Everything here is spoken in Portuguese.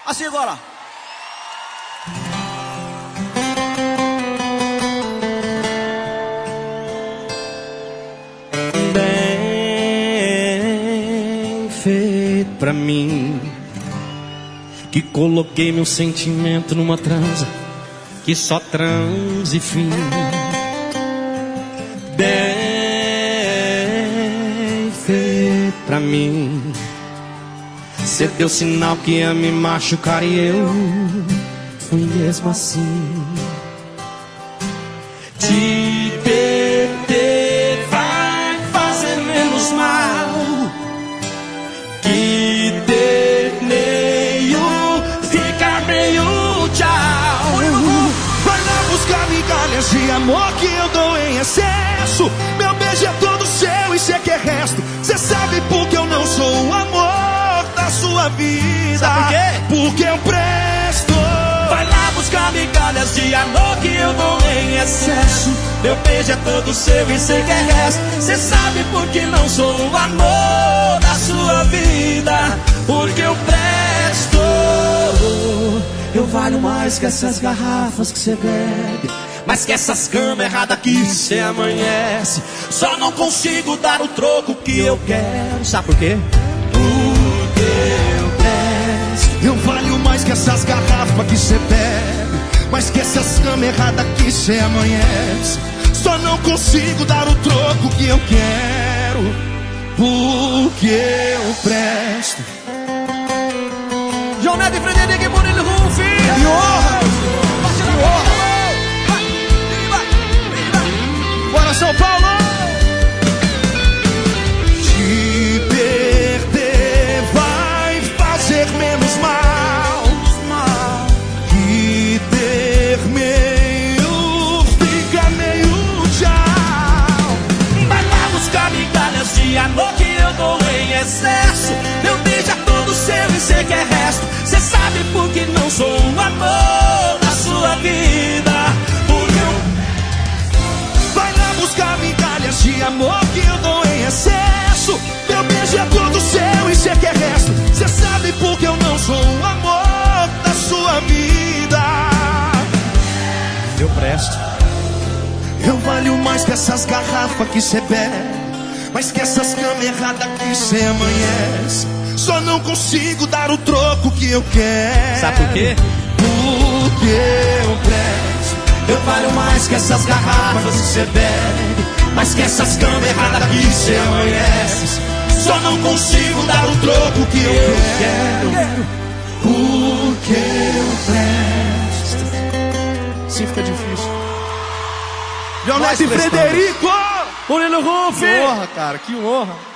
Assim agora. Bem feito pra mim, que coloquei meu sentimento numa transa, que só transe fim. Bem feito pra mim, cê deu sinal que ia me machucar e eu fui mesmo assim. Te perder vai fazer menos mal que ter meio, ficar meio tchau. Vai lá buscar migalhas de amor que eu dou em excesso. Meu beijo é todo seu e cê quer resto. Cê sabe por que eu não sou o amor da sua vida. Sabe por quê? Porque eu presto. Vai lá buscar migalhas de amor que eu dou em excesso. Meu beijo é todo seu e cê quer resto. Cê sabe por que não sou o amor da sua vida. Porque eu presto. Eu valho mais que essas garrafas que cê bebe, mais que essas camas erradas que cê amanhece. Só não consigo dar o troco que eu quero. Sabe por quê? Porque eu presto. Eu valho mais que essas garrafas que cê bebe, mais que essas camas erradas que cê amanhece. Só não consigo dar o troco que eu quero. Porque eu presto. João Neto e Frederico e Murilo Rufi. Que honra! Que honra! Bora, São Paulo! Te perder vai fazer menos mal que ter meio, fica meio tchau. Vai lá buscar migalhas de amor que eu dou em excesso. Meu beijo é todo seu e cê quer resto. Cê sabe por que não sou o amor da sua vida. Porque eu... Vai lá buscar migalhas de amor que eu dou em excesso. Meu beijo é todo seu e cê quer resto. Cê sabe por que eu não sou o amor da sua vida. eu presto. Eu valho mais que essas garrafas que cê bebe, mais que essas camas erradas que cê amanhece. Só não consigo dar o troco que eu quero. Sabe por quê? Porque eu presto. Eu valho mais que essas garrafas que cê bebe, mais que essas camas erradas que cê amanhece. Só não consigo dar o troco que eu quero. Porque eu presto. Sim, fica difícil. João Neto e Frederico! Murilo Rufi. Que honra, cara, que honra.